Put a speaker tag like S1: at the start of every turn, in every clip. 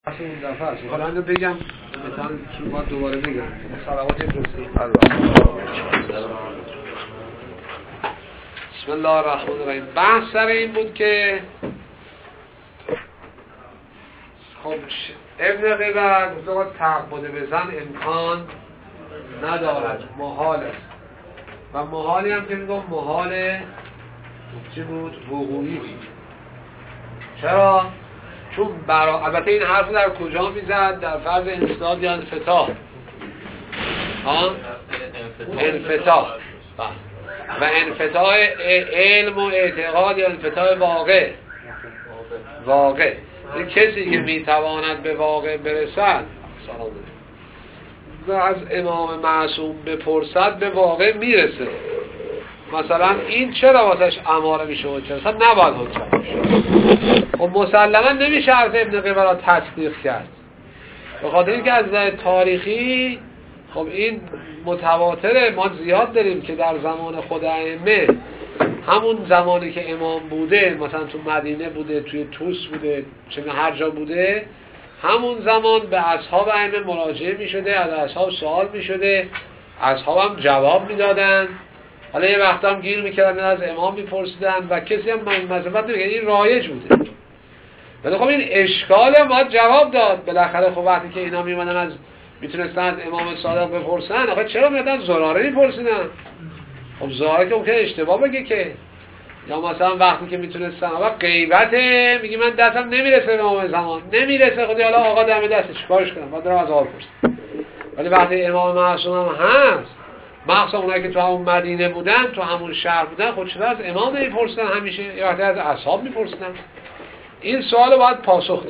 S1: اون دفعه است. حالا اینو بگم مثلا چون باید دوباره بگم صلوات ابراهیم بسم الله الرحمن الرحیم. بحث سر این بود که خب ابن قیبر گفت تعبد به زن امکان ندارد، محال است و محالی هم که میگم محال چی بود؟ وقوعی بود. چرا؟ چون البته این حرف در کجا میزد؟ در فرض انسداد یا انفتاح. انفتاح و انفتاح علم و اعتقاد یا انفتاح واقع. این کسی که میتواند به واقع برسد و از امام معصوم بپرسد به واقع میرسه. مثلا این چرا واسش اماره میشه و چرا اصلا نباید حجت باشه؟ خب مسلما نمیشه حرف ابن قیبر را تصدیق کرد، به خاطر اینکه از نظر تاریخی خب این متواتره. ما زیاد داریم که در زمان خود ائمه، همون زمانی که امام بوده، مثلا تو مدینه بوده، توی طوس بوده، چه هر جا بوده، همون زمان به اصحاب ائمه مراجعه میشده، از اصحاب سوال میشده، اصحاب هم جواب میدادن. حالا یه وقت هم گیر میکردن، از امام میپرسیدن و کسی هم مذمت نمیکرد. این رایج بوده. ولی خب این اشکال هم باید جواب داد. بالاخره خب وقتی که اینا میمدن از میتونستن از امام صادق بپرسن، آخه چرا میادن زراره میپرسیدن؟ خب زراره که ممکنه اشتباه بگه که، یا مثلا وقتی که میتونستن آقا غیبته، میگی من دستم نمیرسه به امام زمان، نمیرسه، خودی حالا آقا دم دستش چیکارش کنم، باید از آقا بپرسن. ولی وقتی امام معصوم هم هست، مخصوصا اونایی که تو همون مدینه بودن، تو همون شهر بودن، خود چرا از امام نمیپرسن همیشه، یا وقتی از اصحاب میپرسن؟ این سوال باید پاسخ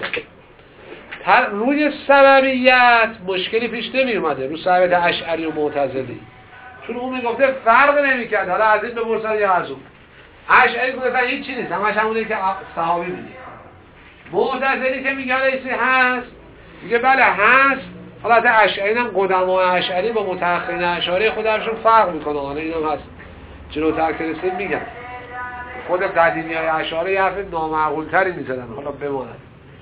S1: داد. روی سببیت مشکلی پیش نمی اومده، روی سببیت اشعری و معتزلی، چون اون میگفته فرق نمیکرد حالا از این بپرسن یا از اون. اشعری گفته هیچ چیزی نیست، همش همونه که صحابی میگه. معتزلی که میگه ایسی هست، میگه بله هست. حالا اشعری هم قدمای اشعری با متأخرین اشعری خودشون فرق میکنه. حالا اینم هست جلوتر که رسید میگم خود قدیمیای اشعری حرف نامعقول تری میزدن، حالا بماند.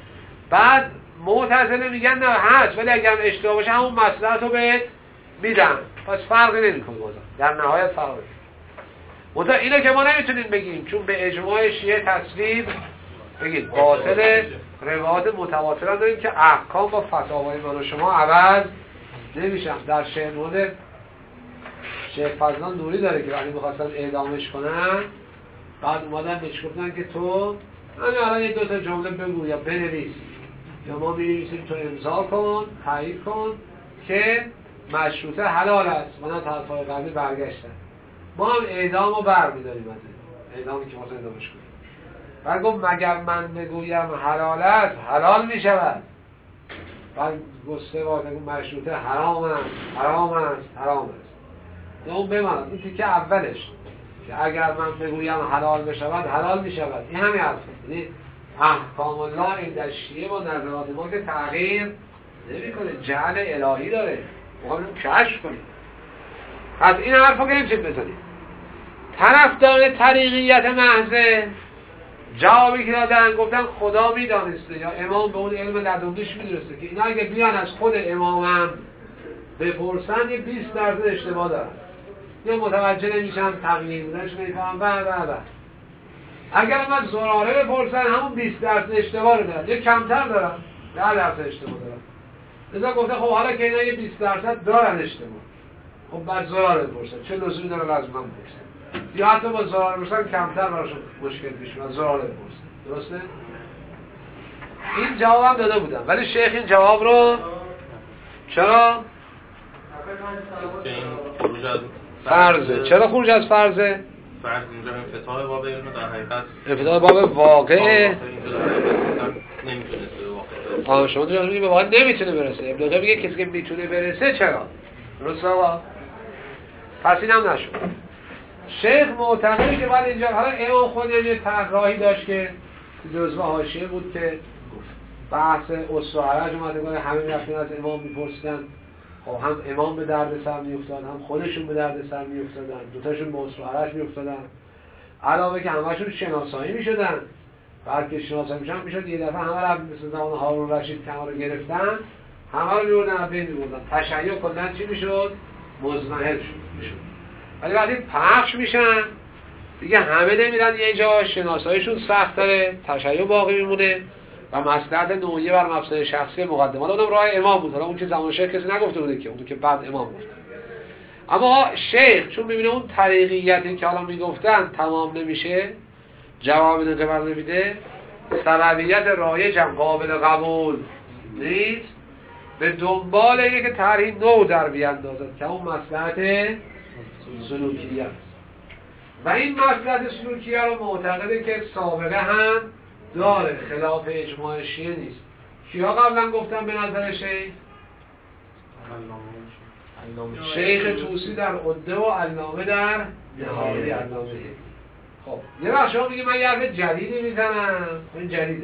S1: بعد معتزله میگن نه هست، ولی اگر اشتباه باشه همون مصلحت رو بهت میدن، پس فرقی نمیکنه. در نهایت فرق نمیکنه. اینو که ما نمیتونیم بگیم، چون به اجماع شیعه تصویب بگید باطل. روایات متواتر داریم که احکام با فتاوای من و شما عوض نمیشن. در شهر شیخ فضلان نوری داره که وقتی می‌خواستن اعدامش کنن، بعد اومدن بهش گفتن که تو الان یه دو تا جمله بگو یا بنویس، یا ما می‌نویسیم تو امضا کن، تایید کن که مشروطه حلال است. من طرفای قبلی برگشتن، ما هم اعدامو برمی‌داریم از اعدامی که واسه اعدامش کنیم. بعد گفت مگر من بگویم حلال است حلال می شود. بعد گسته وارد مشروطه حرام است. اون بماند. این تیکه اولش که اگر من بگویم حلال بشود حلال می شود، این همین حرفه. یعنی احکام الله این شیعه با نظرات ما که تغییر نمی کنه، جعل الهی داره، ما هم کشف کنیم. از این حرفا که نمیشه بزنیم. طرفدار طریقیت محضه جوابی که دادن گفتن خدا میدانسته یا امام به اون علم لدنیش میدونسته که اینا اگه بیان از خود امامم بپرسن یه 20% اشتباه دارن، یا متوجه نمیشن تغییر بودنش نمیفهمن و اگر من زراره بپرسن همون 20% اشتباه رو دارن، یه کمتر دارن 10% اشتباه دارن. لذا گفته خب حالا که اینا یه 20% دارن اشتباه، خب بعد زراره بپرسن، چه لزومی داره لازم من بپرسن، یا حتی با زرار بپرسن کمتر براشون مشکل پیش میاد، زرار بپرسن. درسته؟ این جواب هم داده بودم، ولی شیخ این جواب رو چرا؟ فرضه. چرا خروج از فرضه؟
S2: فرض اینجا انفتاح باب علم در حقیقت
S1: انفتاح باب واقعه
S2: نمیتونه واقع.
S1: شما تو میگی به واقع نمیتونه برسه. ابن قیم میگه کسی که میتونه برسه چرا؟ درسته آقا؟ پس این هم نشد. شیخ معتقده که بعد اینجا حالا امام خود یه طراحی داشت که جزوه حاشیه بود که بحث اسر و حرج اومده بود، همه میرفتن از امام میپرسیدن. خب هم امام به درد سر میافتاد، هم خودشون به درد سر میافتادن، دوتاشون به اسر و حرج میافتادن، علاوه که همشون شناسایی میشدن. بعد که شناسایی میشن میشد یه دفعه همه رو مثل زمان هارون رشید که همه رو گرفتن همه رو میوردن بین میوردن تشیع کلن چی میشد؟ مزمحل میشد. ولی وقتی پخش میشن دیگه همه نمیرن یه جا، شناساییشون سخت داره، تشیع باقی میمونه و مصلحت نوعیه بر مفسده شخصی مقدمه. حالا اونم راه امام بود، حالا اون که زمان شیخ کسی نگفته بوده که، اون که بعد امام گفت. اما شیخ چون میبینه اون طریقیتی که حالا میگفتن تمام نمیشه، جواب قبل نمیده، سببیت رایجم قابل قبول نیست، به دنبال اینه که طرحی نو در بیاندازد که اون مصلحت سلوکیه است و این مصلحت سلوکیه رو معتقده که سابقه هم داره، خلاف اجماع شیعه نیست. کیا قبلا گفتن به نظر شیخ؟ شیخ طوسی در عده و علامه در نهایی علامه. خب یه وقت شما میگی من یه حرف جدیدی میزنم، این جدیده.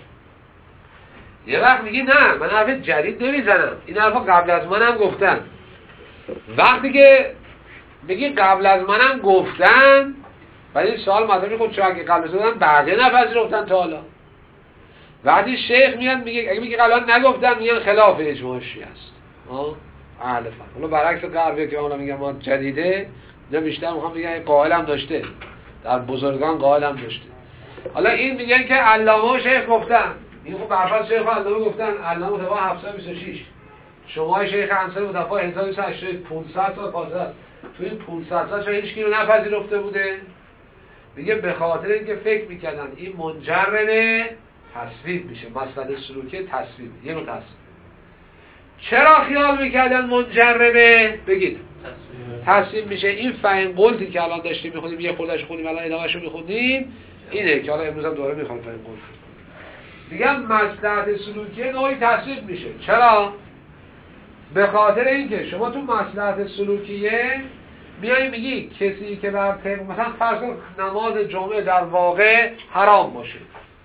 S1: یه وقت میگی نه من حرف جدید نمیزنم، این حرفا قبل از منم گفتن. وقتی که میگی قبل از منم گفتن، ولی این سوال مطرحه خود چون اگه قبل از منم بقیه نپذیرفتن تا حالا. وقتی شیخ میاد میگه اگه میگه قبلا نگفتن میگن خلاف اجماع شیعه است. اهل فن. حالا برعکس غربیه که اونا میگن ما جدیده، نه بیشتر میخوام بگن قائل هم داشته، در بزرگان قائل هم داشته. حالا این میگن که علامه و شیخ گفتن، این خب برفض شیخ و علامه گفتن، علامه متفا 726 شما شیخ انصاری متفا 1280 500 سال فاصله. تو این 500 سال هیچ کی رو نپذیرفته بوده. میگه به خاطر اینکه فکر میکردن این منجر تصویب میشه، مسئله سلوکی تصویب، یه نوع تصویب. چرا خیال میکردن منجربه؟ بگید تصویب میشه. این فهم قلتی که الان داشتیم میخونیم، یه خوردش خونیم الان ادامهشو میخونیم، اینه که حالا امروز هم دوباره میخونیم فهم قلت. میگم مصلحت سلوکی نوعی تصویب میشه. چرا؟ به خاطر اینکه شما تو مصلحت سلوکیه میای میگی کسی که بر طبق مثلا فرض کن نماز جمعه در واقع حرام باشه،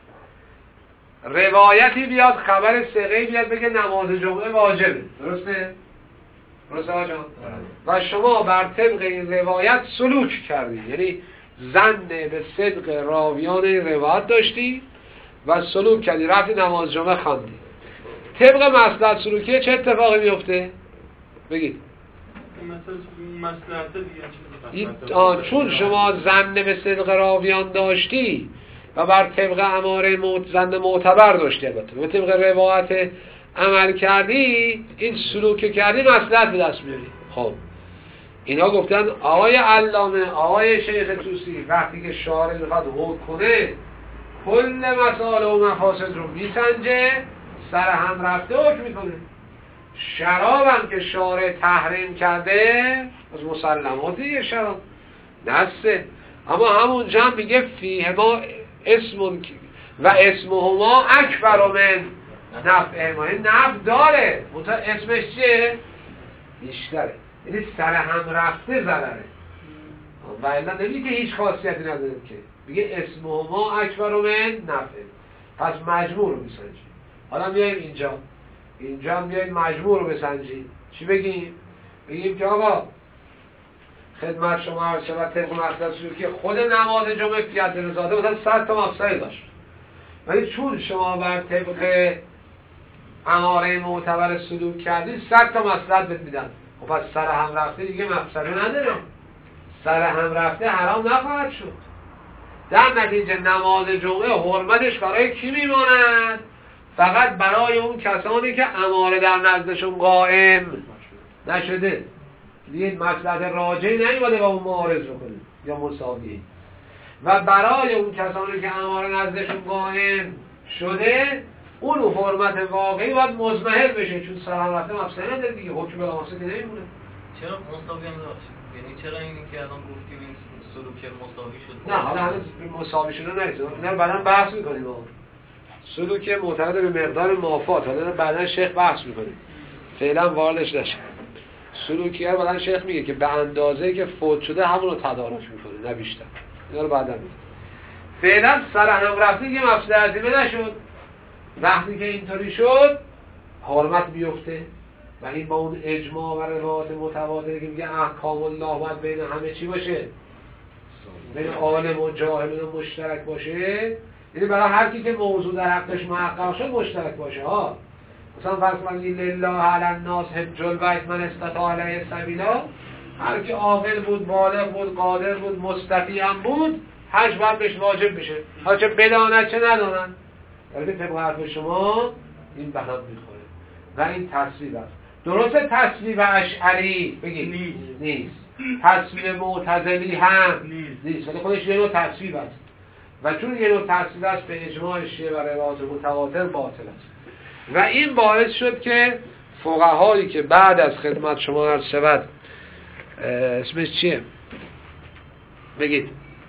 S1: روایتی بیاد خبر ثقه‌ای بیاد بگه نماز جمعه واجبه، درسته؟ درسته آقا؟ و شما بر طبق این روایت سلوک کردی، یعنی ظن به صدق راویان این روایت داشتی و سلوک کردی، رفتی نماز جمعه خواندی. طبق مصلحت سلوکیه چه اتفاقی میفته؟ بگید. چون شما ظن به صدق راویان داشتی و بر طبق اماره ظن معتبر داشتی، البته به طبق روایت عمل کردی، این سلوک کردی مصلحت به دست میاری. خب اینا گفتن آقای علامه، آقای شیخ طوسی وقتی که شارع میخواد حکم کنه کل مسائل و مفاسد رو میسنجه، سر هم رفته حکم میکنه. شراب هم که شارع تحریم کرده از مسلماتی شراب نسته، اما همونجا هم میگه فیه ما اسم و اسمهما اکبر من نفعهما، این نفع داره منتها اسمش چیه؟ بیشتره، یعنی سر هم رفته ضرره و الا نمیگه که هیچ خاصیتی نداره، که میگه اسمهما اکبر من نفعه، پس مجموع رو میسنجیم. حالا میایم اینجا هم بیاییم مجموع رو بسنجیم. چی بگیم؟ بگیم که آقا خدمت شما عرض شود طبق مصلحت سلوکی خود نماز جمعه فیت رزاده مثلا 100 تا مفسده داشت، ولی چون شما بر طبق اماره معتبر سلوک کردید 100 تا مصلحت بهت میدن. خب پس سر هم رفته دیگه مفسده نداره، سر هم رفته حرام نخواهد شد. در نتیجه نماز جمعه حرمتش برای کی میماند؟ فقط برای اون کسانی که اماره در نزدشون قائم نشده، دیگه مصلحت راجعی نیومده با اون معارض بکنه یا مساویه، و برای اون کسانی که اماره نزدشون قائم شده اون حرمت واقعی باید مزمحل بشه، چون سلام رفته مفسده نداره دیگه، حکم بلا مفسده نمیمونه.
S2: چرا مساوی هم داشت؟ یعنی چرا اینی که الان گفتیم این سلوک مساوی شد؟
S1: نه حالا هنوز مساوی شده نیست، اینا رو بعداً بحث می‌کنیم. سلوک معتقد به مقدار مافات، حالا بعداً شیخ بحث می‌کنه، فعلا واردش نشه. سلوکیه رو بعداً شیخ میگه که به اندازه‌ای که فوت شده همون رو تدارک می‌کنه، نه بیشتر. اینا رو بعداً میگه. فعلا سر هم رفته یه مفسده عظیمه نشد. وقتی که اینطوری شد حرمت بیفته و این با اون اجماع و روایات متواتر که میگه احکام الله باید بین همه چی باشه، بین عالم و جاهل مشترک باشه، یعنی برای هر کی که موضوع در حقش محقق شد مشترک باشه ها. مثلا فرض کنید لله علی الناس حج البیت من استطاع علیه سبیلا، هر کی عاقل بود، بالغ بود، قادر بود، مستطیع هم بود، حج باید بهش واجب بشه، ها چه بداند چه نداند. ولی طبق حرف شما این به هم میخوره و این تصویب است. درسته تصویب اشعری بگید نیست، تصویب معتزلی هم نیست، ولی خودش یه نوع تصویب است و چون یه نوع تصویب است به اجماع شیعه و روایات متواتر باطل است. و این باعث شد که فقهایی که بعد از خدمت شما عرض شود اسمش چیه؟ بگید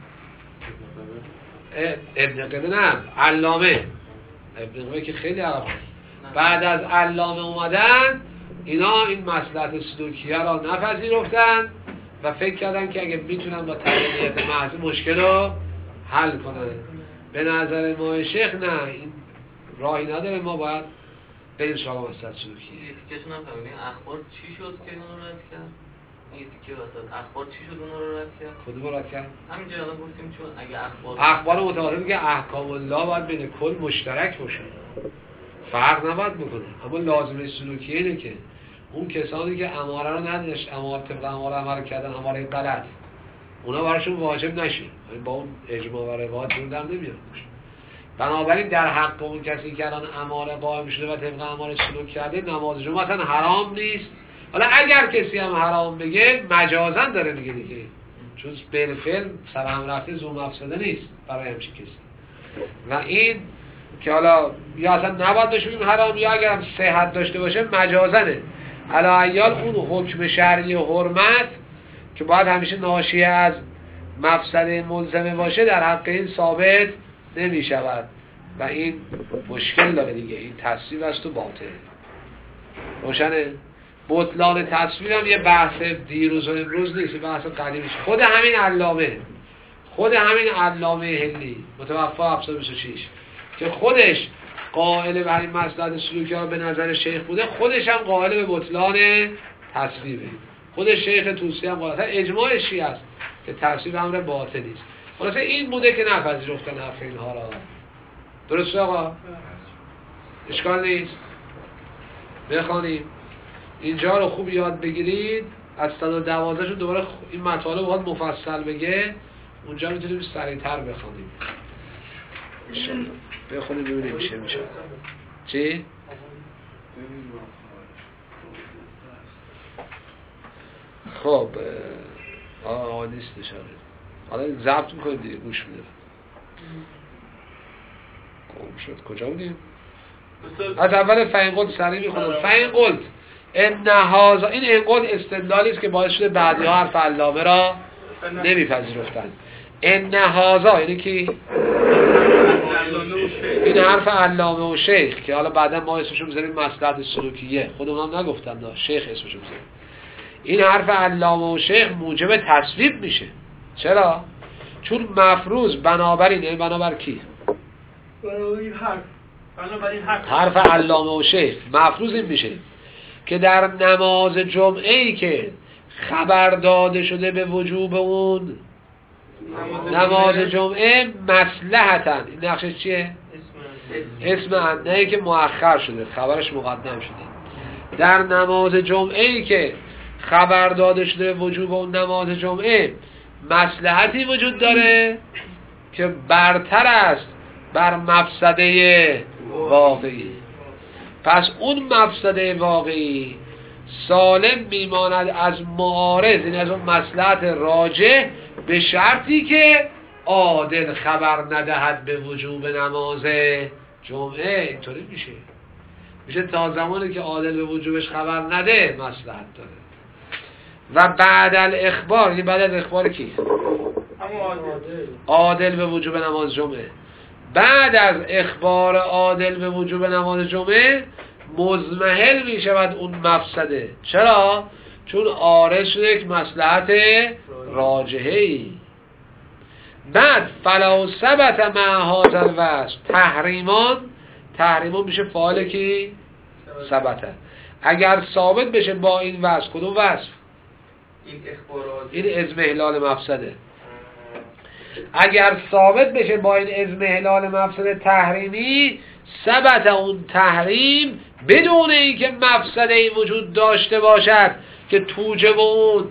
S1: ابن قیم، نه علامه ابن قیم که خیلی عرب بعد از علامه اومدن، اینا این مصلحت سلوکیه را نپذیرفتن و فکر کردن که اگه میتونن با تقنیت محض مشکل رو حل کنن. به نظر ما شیخ نه، این راهی نداره، ما باید بریم سراغ مصلحت سلوکیه.
S2: یه تیکشون هم فهمیدین اخبار چی شد که اون رو رد کرد؟ یه تیکه وسط اخبار چی شد اون رو رد کرد؟
S1: کدوم رو رد کرد؟
S2: همینجا الان گفتیم چون اگه
S1: اخبار متواتر میگه احکام الله باید بین کل مشترک باشه، فرق نباید بکنه. اما لازمه سلوکیه اینه که اون کسانی که اماره رو نداشت، اماره طبق اماره عمل کردن، اماره غلط، اونا براشون واجب نشه، با اون اجماع و روایت جور در نمیاد. بنابراین در حق اون کسی که الان اماره قائم شده و طبق اماره سلوک کرده، نماز جمعه اصلا حرام نیست. حالا اگر کسی هم حرام بگه مجازن داره میگه دیگه، چون بالفعل سر هم رفته زوم افسده نیست برای همچین کسی. و این که حالا یا اصلا نباید داشته بگیم حرام، یا اگر هم صحت داشته باشه مجازنه. علیال اون حکم شرعی و حرمت که باید همیشه ناشی از مفسده ملزمه باشه در حق این ثابت نمی شود و این مشکل داره دیگه. این تصویب است و باطل روشنه. بطلان تصویب هم یه بحث دیروز و امروز نیست، بحث قدیمی. خود همین علامه هندی متوفی 726 که خودش قائل به این مصلحت سلوکی ها به نظر شیخ بوده، خودش هم قائل به بطلان تصویبه. خود شیخ طوسی هم قائل، اجماع شیعه است که تصویب امر باطلی است. خلاصه این بوده که نپذیرفتن حرف اینها را. درسته آقا؟ اشکال نیست. بخوانیم اینجا رو خوب یاد بگیرید. از 112 شون دوباره این مطالب باید مفصل بگه، اونجا میتونیم سریع‌تر بخوانیم. بخونیم ببینیم چی میشه. چی؟ خب نیستش. حالا ضبط میکنید دیگه، گوش میده. گم شد کجا بودیم؟ از اول فینقلت سریع میخونم. فینقلت ان هذا، این انقلت استدلالی است که باعث شده بعضی ها حرف علامه را نمیپذیرفتن. ان هذا یعنی کی؟ این حرف علامه و شیخ که حالا بعدا ما اسمشو بذاریم مصلحت سلوکیه، خودمون هم نگفتن نه، شیخ اسمشو بذاریم. این حرف علامه و شیخ موجب تصویب میشه. چرا؟ چون مفروض بنابراین، بنابر کی؟ بنابراین حرف علامه و شیخ مفروض این میشه که در نماز جمعه ای که خبر داده شده به وجوب اون نماز جمعه مصلحتاً، این نقشش چیه؟ اسم نه که مؤخر شده، خبرش مقدم شده. در نماز جمعه ای که خبر داده شده به وجوب اون نماز جمعه مصلحتی وجود داره که برتر است بر مفسده واقعی. پس اون مفسده واقعی سالم میماند از معارض، این از اون مصلحت راجح، به شرطی که عادل خبر ندهد به وجوب نماز جمعه. اینطوری میشه تا زمانی که عادل به وجوبش خبر نده مصلحت داره. و بعد الاخبار، یعنی بعد از اخبار کی؟ عادل به وجوب نماز جمعه. بعد از اخبار عادل به وجوب نماز جمعه مضمحل می شود اون مفسده. چرا؟ چون عارض شده یک مصلحت راجحه‌ای. بعد فلو ثبت مع هذا الوصف تحریمان میشه فاعل کی؟ ثبت. اگر ثابت بشه با این وصف، کدوم وصف؟ این اضمحلال مفسده. اگر ثابت بشه با این اضمحلال مفسد تحریمی، ثبت اون تحریم بدون اینکه مفسده ای وجود داشته باشد که توجب اون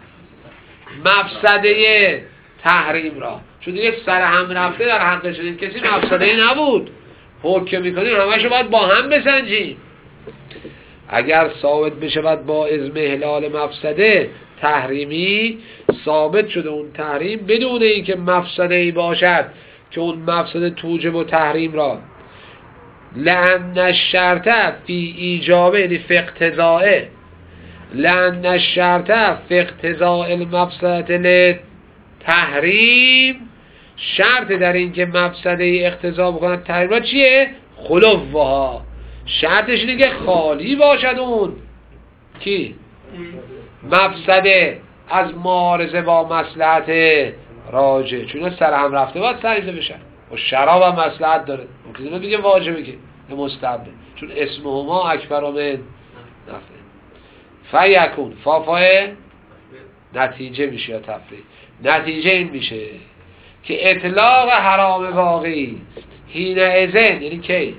S1: مفسده تحریم را. چون دیگه سر هم رفته در حق شدید، کسی مفسده ای نبود، حکم میکنیم همشو باید با هم بسنجیم. اگر ثابت بشه باید با اضمحلال مفسده تحریمی، ثابت شده اون تحریم بدون اینکه مفسده ای باشد که اون مفسده توجب و تحریم را. لأن الشرط فی ایجابه، یعنی فی اقتضائه، لأن الشرط فی اقتضاء المفسده تحریم، شرط در این که مفسده ای اقتضا بکنه تحریم را چیه؟ خلوها، شرطش اینه که خالی باشد اون کی؟ مفسده از معارضه با مصلحت راجع. چون سر هم رفته باید سریزه بشن و شراب هم مصلحت داره، ممکنه بگه واجبه که مستحبه، چون اسمهما اکبر من نفعه. فیکون فافای نتیجه میشه یا تفریع. نتیجه این میشه که اطلاق حرام واقعی حین اذن، یعنی کی؟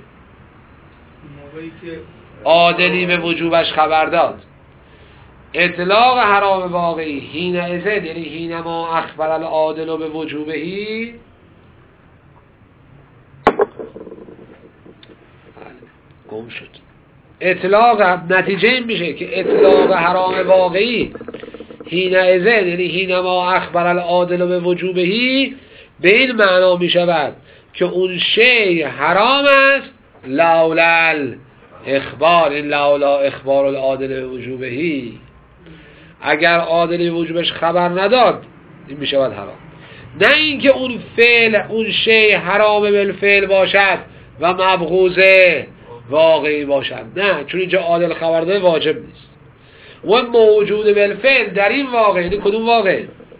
S1: عادلی به وجوبش خبر داد. اطلاق حرام واقعی حین اذن، یعنی حین ما اخبر العادل به وجوبهی، گم شد. اطلاق نتیجه این میشه که اطلاق حرام واقعی حین اذن، یعنی حین ما اخبر العادل به وجوبهی، به این معنا میشود که اون شی حرام است لولا اخبار، این لولا اخبار العادل به وجوبهی، اگر عادل وجوبش خبر نداد این میشود حرام. نه اینکه اون فعل، اون شی حرام بالفعل باشد و مبغوضه واقعی باشد، نه، چون اینجا عادل خبر داده واجب نیست. و موجود بالفعل در این واقع، یعنی کدوم واقع؟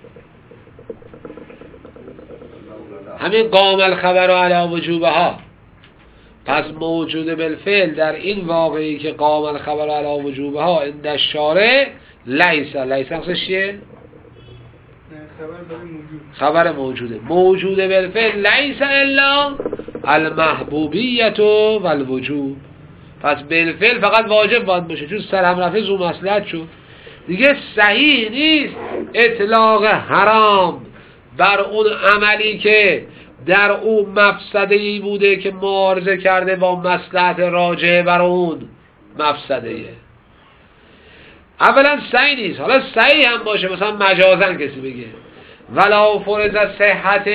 S1: همین قام الخبر علی وجوبها. پس موجود بالفعل در این واقعی که قام الخبر علی وجوبها عند الشارع لیس اصلش چیه؟ خبر موجوده. موجود بالفعل لیس الا المحبوبیت و الوجوب. پس بالفعل فقط واجب باید باشه، چون سر هم رفته زو مصلحت شد دیگه. صحیح نیست اطلاق حرام بر اون عملی که در اون مفسده‌ای بوده که معارضه کرده با مصلحت راجع بر اون مفسده‌ایه. اولا صحیح نیست. حالا صحیح هم باشه، مثلا مجازن کسی بگه ولا فرض صحت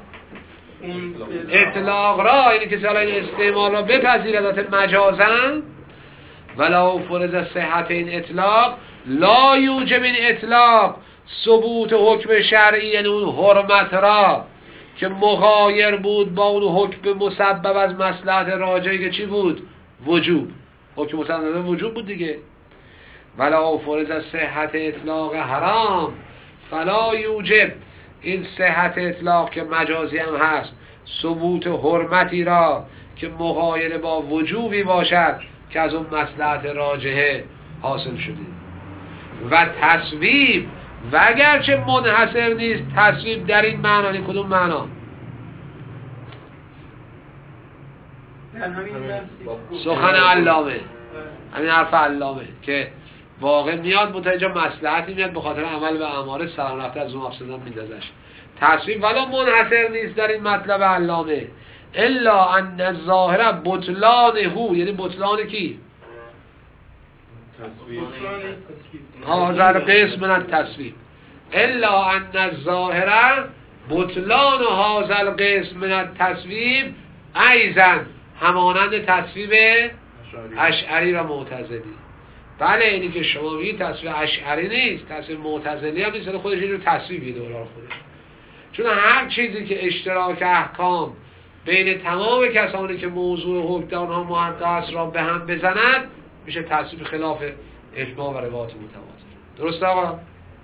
S1: اطلاق را، یعنی کسی حالا این استعمال را بپذیره ذات مجازن، ولا فرض صحت این اطلاق لا یوجب این اطلاق ثبوت حکم شرعی، یعنی اون حرمت را که مغایر بود با اون حکم مسبب از مصلحت راجعی که چی بود؟ وجوب. حکم مسبب وجوب بود دیگه. ولا فرض صحت اطلاق حرام فلا یوجب، این صحت اطلاق که مجازی هم هست، ثبوت حرمتی را که مغایر با وجوبی باشد که از اون مصلحت راجحه حاصل شده. و تصویب، و اگرچه منحصر نیست تصویب در این معنا، این کدوم معنا؟ سخن علامه، همین حرف علامه که واقع میاد متوجه مصلحتی میاد به خاطر عمل به اماره سلام رفته از اون افسدن میندازش. تصویب ولا منحصر نیست در این مطلب علامه الا ان الظاهر بطلانه، یعنی بطلان کی؟ هذا القسم من التصویب. الا ان الظاهر بطلان هذا القسم من التصویب ایضا، همانند تصویب اشعری و معتزلی. بله اینی که شما میگید تصویب اشعری نیست، تصویب معتزلی هم نیست، خودش اینو تصویبی دوران خودش. چون هر چیزی که اشتراک احکام بین تمام کسانی که موضوع حکم در آنها محقق است را به هم بزند میشه تصویب خلاف اجماع و روایات متواتر. درسته آقا؟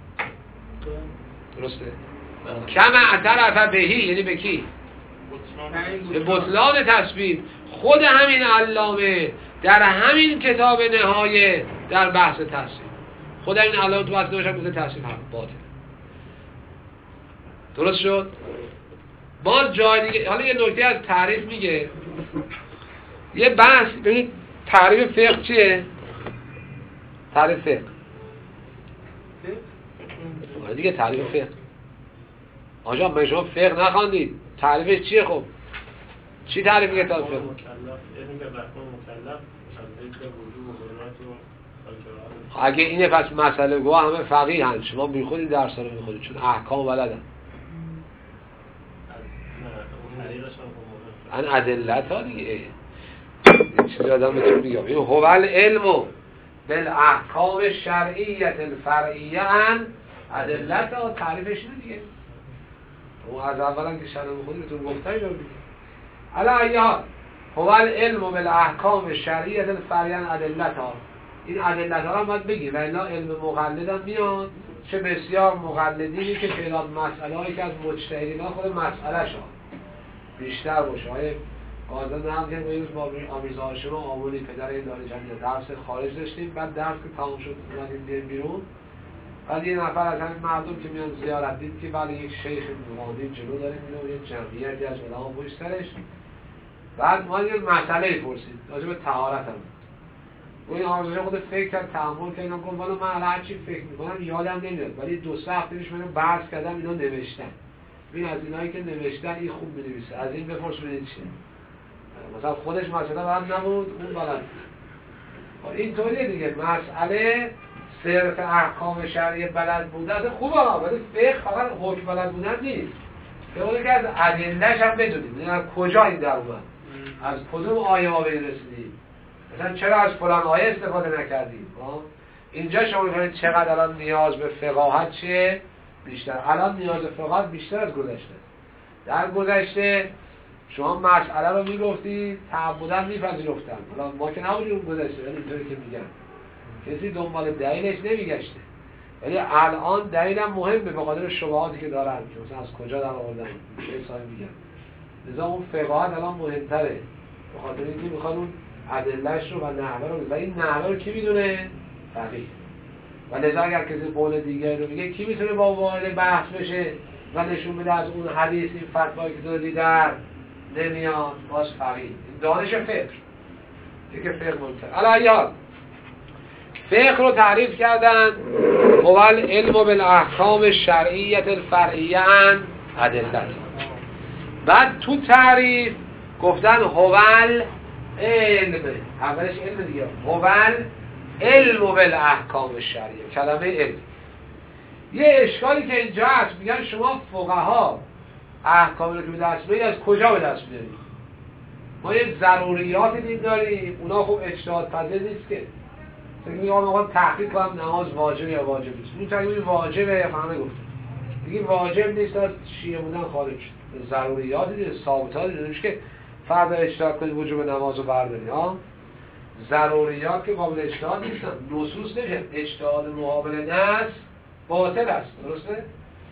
S1: درسته؟ کما اعترف بهی، یعنی به کی؟ به بطلان تصویب. خود همین علامه در همین کتاب نهایه در بحث تصویب، خود همین علامه تو بحث نهایه گفته تصویب حق باطل. درست شد؟ باز جای دیگه حالا یه نکته از تعریف میگه، یه بحث ببینید تعریف فقه چیه؟ تعریف فقه دیگه تعریف فقه آجا من شما فقه نخواندید، تعریفش چیه؟ خب چی تعریف میگه تعریف فقه؟ اگه اینه پس مسئله گوه همه فقیه هن، شما بیخودی درس رو میخونید چون احکام بلدن. ان ادلت ها دیگه چیزی آدم بهتون میگم این هو العلم بالاحکام شرعیت الفرعیه ان ادلت ها تعریفش اینه دیگه. اون از اولا که شرع میخونی بهتون گفته رو دیگه. علا ایها هو العلم بالاحکام شرعیت الفرعیه ان ادلت ها، این ادلت ها رو باید بگیم و الا علم مقلد هم میاد، چه بسیار مقلدینی که پیراد مسئله هایی که از مجتهدین ها خود مسئله شا بیشتر باشه. های قاضی نام که بیروز با آمیز هاشم و آمولی پدر این دانشجوی درس خارج داشتیم، بعد درس که تمام شد اومدیم بیرون، بعد یه نفر از همین مردم که میان زیارت دید که بله یک شیخ نورانی جلو داره میره و یک جمعیتی از علما پشت سرش، بعد ما یه مسئله پرسید راجع به طهارت هم. و این حاضر خود فکر کرد، تأمل کرد، اینا گفت والا من هر چی فکر میکنم یادم نمیاد، ولی 2-3 هفته پیش من بحث کردم اینا نوشتن. این از اینایی که نوشتن این خوب می‌نویسه، از این بپرس ببینید چیه. مثلا خودش مسئله بلد نبود، اون بلد. این طوریه دیگه، مسئله صرف احکام شرعی بلد بودن خوبه، ولی فقه فقط حکم بلد بودن نیست. فقه که از ادله‌اش هم بدونیم، یعنی از کجا این در اومد، از کدوم آیه ما به این رسیدیم، مثلا چرا از فلان آیه استفاده نکردیم. اینجا شما می‌بینید چقدر الان نیاز به فقاهت چیه بیشتر. الان نیاز به فقاهت بیشتر از گذشته. در گذشته شما مسئله رو میگفتی تعبداً میپذیرفتن، حالا ما که نبودیم اون گذشته، ولی اینطوری که میگن کسی دنبال دلیلش نمیگشته، ولی الان دلیلم مهمه به خاطر شبهاتی که دارن که مثلا از کجا در آوردن چه حسابی میگن. لذا اون فقاهت الان مهمتره، به خاطر اینکه میخوان اون ادله‌اش رو و نحوه رو، و این نحوه رو کی میدونه؟ فقیه. و لذا اگر کسی قول دیگه رو میگه کی میتونه با وارد بحث بشه و نشون بده از اون حدیث این فتوایی که دادی در نمیاد؟ باز فقیه. این دانش فقه دیگه فقه مهمتر. علیه فقه رو تعریف کردن هو العلم بالاحکام شرعیت الفرعیه عن ادلت. بعد تو تعریف گفتن هو العلم، اولش علم دیگه، هو العلم بالاحکام شرعیه، کلمه علم. یه اشکالی که اینجا هست، میگن شما فقها احکامی رو که به دست میارید از کجا به دست میارید؟ ما یه ضروریات دین داریم، اونا خب اجتهاد پذیر نیست که فکر میگم آقا تحقیق کنم نماز واجب یا واجب نیست، این تقریبا واجبه یا همه گفتن دیگه واجب نیست، از شیعه بودن خارج شد. ضروریات دیگه، ثابتات دیگه که فرض اجتهاد کنید وجوب نماز رو بردارید. ها ضروریات که قابل اجتهاد نیستن، نصوص نمیشه اجتهاد مقابل نص باطل است، درسته؟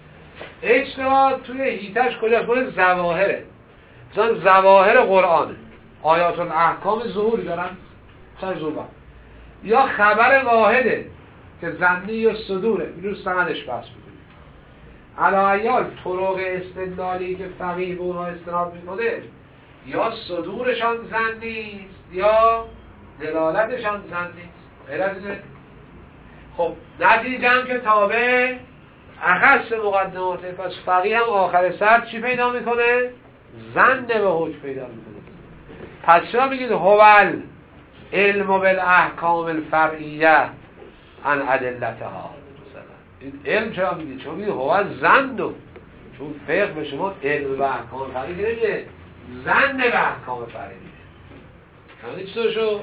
S1: اجتهاد توی هیتش کجاست؟ مال ظواهره، مثلا ظواهر قرآنه، آیات الاحکام ظهوری دارن، مثلا ظهور یا خبر واحده که ظنی یا صدوره، اینو سندش بحث می‌کنیم. علایال طرق استدلالی که فقیه به اونها استناد می‌کنه یا صدورشان ظنی است یا دلالتشان ظنی است. غیر از اینه خب نتیجه هم که تابع اخص مقدماته، پس فقیه هم آخر سر چی پیدا میکنه؟ ظن به حکم پیدا میکنه. پس چرا میگید هوال علم بالاحکام الفرعیه عن ادلتها؟ این علم چرا میگید؟ چون میگید هوال ظن، چون فقه به شما علم و احکام فرعی نمیده، ظن به احکام فرعی میده. یعنی چطور شو؟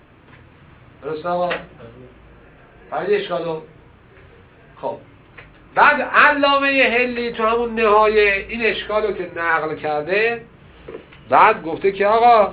S1: درست آقا؟ فرید اشکالو؟ خب بعد علامه حلی تو همون نهایه این اشکالو که نقل کرده، بعد گفته که آقا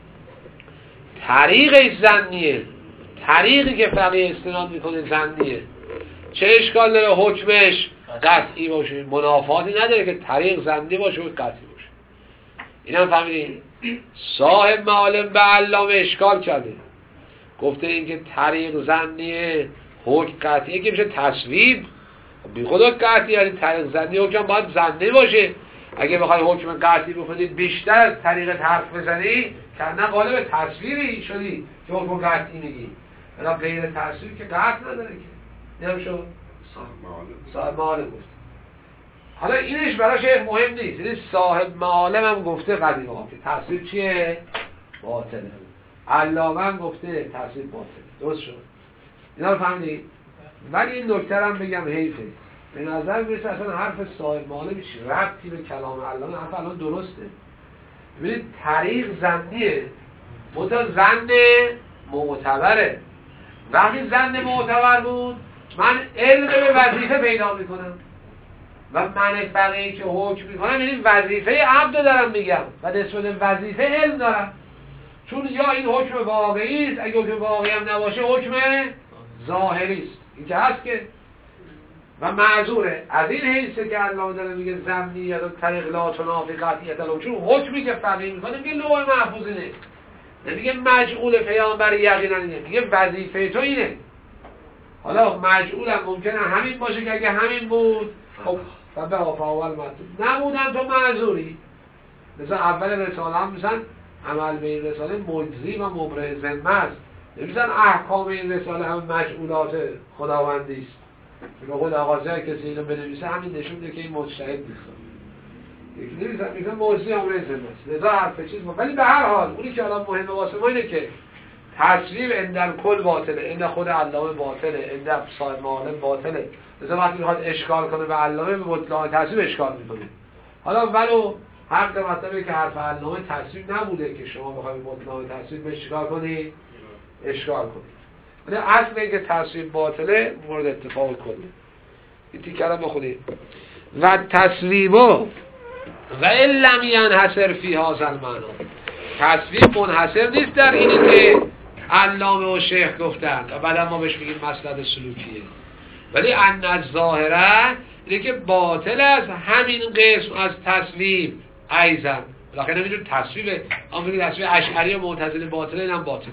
S1: طریقش ظنیه، طریقی که فقیه استناد میکنه ظنیه، چه اشکال داره حکمش قطعی باشه؟ منافاتی نداره که طریق ظنی باشه و قطعی باشه. این هم فهمیدین؟ صاحب معالم به علامه اشکال کرده، گفته این که طریق ظنیه حکم قطعیه که میشه تصویب، بی خدا قطعی، یعنی طریق ظنی حکم باید ظنی باشه. اگه بخوای حکم قطعی بکنی بیشتر از طریق حرف بزنی که نه قالب تصویری شدی که حکم قطعی میگی، ولی غیر تصویر که قطع نداره که نمیشه صاحب معالم گفت. حالا اینش برای شیخ مهم نیست، یعنی صاحب معالم هم گفته قدیما که تصویر چیه؟ باطله. علامه هم گفته تصویر باطله. درست شد؟ اینا رو فهمیدید؟ ولی این نکته هم بگم حیفه، به نظر میرسه اصلا حرف صاحب معالم ربطی به کلام علامه حرف الان درسته. ببینید طریق زنیه، منتها زن معتبره. وقتی زن معتبر بود من علم به وظیفه پیدا میکنم و من فقیه که حکم میکنم یعنی وظیفه عبد دارم میگم و نسبت وظیفه علم دارم، چون یا این حکم واقعی است، اگه حکم واقعی هم نباشه حکم ظاهری است، این که هست که و معذوره. از این حیثه که علامه داره میگه ضمنی یا طریق لا تنافی قطعیت علم، چون حکمی که فقیه میکنه میگه لوح محفوظ اینه، نمیگه مجعول پیامبر یقینا اینه، میگه وظیفه تو اینه. حالا مجعول هم ممکنه همین باشه که اگه همین بود خب به اول مطلوب نبودن تو معذوری. مثلا اول رساله هم میسن عمل به این رساله مجزی و مبرئ ذمه است، نمیسن احکام این رساله هم مجعولات خداوندی است. به قول آغازی کسی اینو بنویسه همین نشون میده که این مجتهد نیست. یکی نمیسن میگن مجزی و مبرئ ذمه است، لذا حرف چیز ما. ولی به هر حال اونی که الان مهمه واسه ما اینه که تصویب اندر کل باطله، اند خود علامه باطله، اند صاحب معالم باطله. مثلا وقتی میخواد اشکال کنه به علامه به بطلان تصویب اشکال میکنه. حالا ولو حق مطلبه که حرف علامه تصویب نبوده که شما بخواید بطلان تصویب به چیکار کنی؟ اشکال کنی. ولی اصل اینکه تصویب باطله مورد اتفاق کله. این تیکه رو بخونید. و تصویبو و ان لم ینحصر فی هذا المعنی، تصویب منحصر نیست در اینی که علامه و شیخ گفتن و بعد ما بهش میگیم مسند سلوکیه، ولی ان الظاهره اینه که باطل است همین قسم از تصویب ایضا. لکن نمیدون تصویبه، اما میگه تصویب اشعری و معتزله باطله، اینم باطله.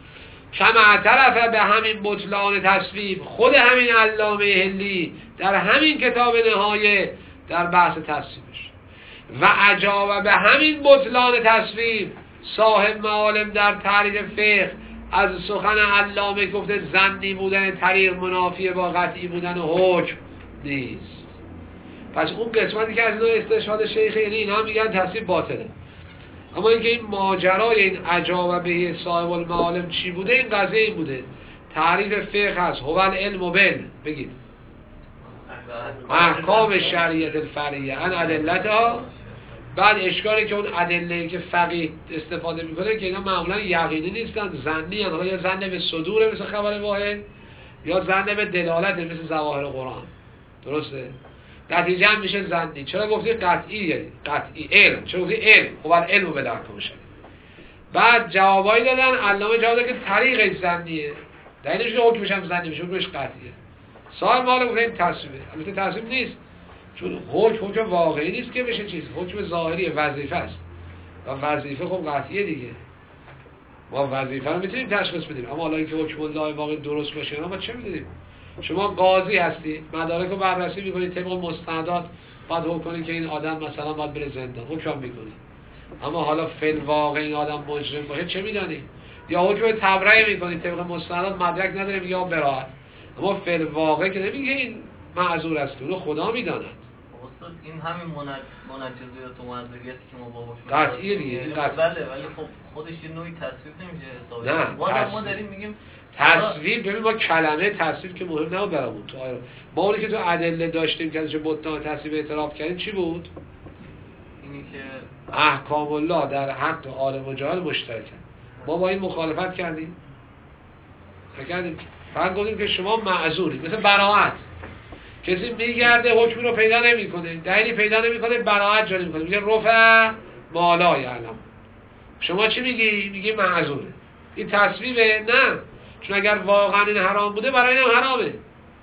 S1: کما طرف به همین بطلان تصویب خود همین علامه هلی در همین کتاب نهایه در بحث تصویبش و اجاب به همین بطلان تصویب صاحب معالم در تعریف فقه از سخن علامه گفته ظنی بودن طریق منافی با قطعی بودن حکم نیست. پس اون قسمتی که از اینو استشهاد شیخ یعنی اینا میگن تصویب باطله، اما اینکه این ماجرای این اجاب به صاحب المعالم چی بوده، این قضیه این بوده تعریف فقه هست هو العلم بل بگید احکام شریعت الفرعیه ان ادلتها. بعد اشکالی که اون ادله که فقیه استفاده میکنه که اینا معمولا یقینی نیستن، ظنی ان، یا ظن به صدور مثل خبر واحد یا ظن به دلالت مثل ظواهر قرآن. درسته؟ نتیجه هم میشه ظنی. چرا گفتی قطعی؟ یعنی قطعی علم. چرا گفتی علم؟ خب علم به احکام شریعت. بعد جوابایی دادن، علامه جواب داد که طریقش ظنیه، دلیلش که حکمش هم ظنی میشه، حکمش قطعیه. صاحب معالم گفت این تصویبه. البته تصویب نیست، چون حکم واقعی نیست که بشه چیز، حکم ظاهری وظیفه است و وظیفه خب قطعیه دیگه. ما وظیفه رو میتونیم تشخیص بدیم، اما حالا اینکه حکم الله واقعی درست باشه ما چه میدونیم؟ شما قاضی هستی، مدارک رو بررسی میکنید، طبق مستندات بعد حکم کنید که این آدم مثلا باید بره زندان، حکم میکنید. اما حالا فعل واقع این آدم مجرم باشه چه میدانی؟ یا حکم تبرئه میکنید، طبق مستندات مدرک نداریم یا براءت، اما فعل واقع که نمیگه این معذور است، اونو خدا میداند.
S2: استاد این همین منجزیات و معذوریتی که ما باباش
S1: قطعیه دیگه،
S2: بله، ولی خب خودش یه نوعی تصویب نمیشه حساب.
S1: نه
S2: ما داریم میگیم
S1: تصویب. ببین ما کلمه تصویب که مهم نبود برامون، تو ما اونی که تو ادله داشتیم که ازش بطلان تصویب اعتراف کردیم چی بود؟
S2: اینی که
S1: احکام الله در حق عالم و جاهل مشترکن. ما با این مخالفت کردیم؟ نکردیم. فقط گفتیم که شما معذوری، مثل براءت. کسی میگرده حکمی رو پیدا نمیکنه، دلیلی پیدا نمیکنه، براءت جاری میکنه، میگه رفع ما لا یعلم. شما چی میگی؟ میگی معذوره. این تصویبه؟ نه، چون اگر واقعا این حرام بوده برای اینم حرامه،